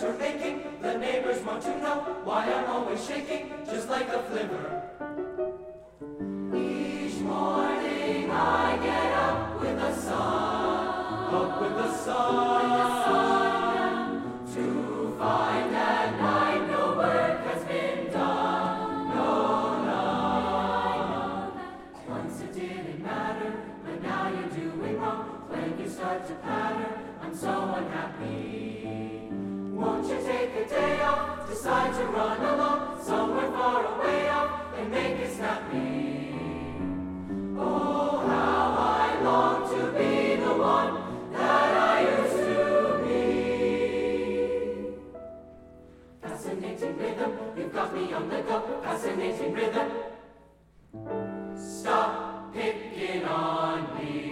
you're making. The neighbors want to know why I'm always shaking, just like a flivver. Each morning I get up with the sun, up with the sun, to find at night no work has been done, no, none. Once it didn't matter, but now you're doing wrong. When you start to patter, I'm so unhappy. Won't you take a day off, decide to run along, somewhere far away off, and make it snappy? Oh, how I long to be the one that I used to be. Fascinating rhythm, you've got me on the go. Fascinating rhythm. Stop picking on me.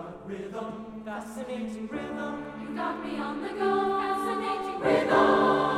Rhythm, fascinating rhythm. You got me on the go, fascinating rhythm.